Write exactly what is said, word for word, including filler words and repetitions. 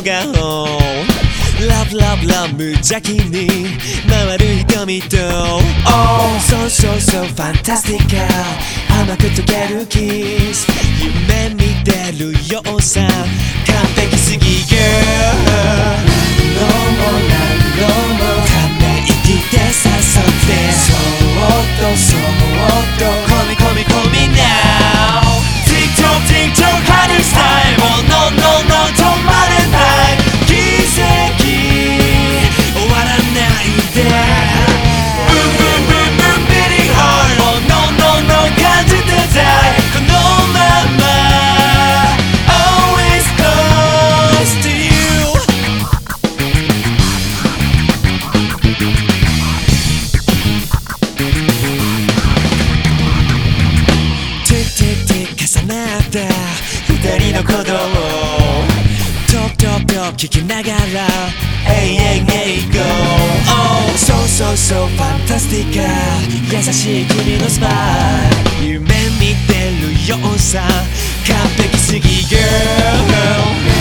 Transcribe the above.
顔ラブラブラブ無邪気に回る瞳と Oh so so so fantastic 甘く溶けるキス夢見てるようさ完璧すぎ Girl 何度も何度もため息で誘ってそっとそっと込み込み込み Now TikTok TikTok honey style Oh no no no 止まれない奇跡終わらないで Boom boom boom boom beating hard Oh no no no 感じてたいこのまま Always close to you Tick tick tick 重なった二人の鼓動トプトプと聞きながら Hey hey hey go Oh so so so fantastic 優しい君のスマイル夢見てるようさ完璧すぎ Girl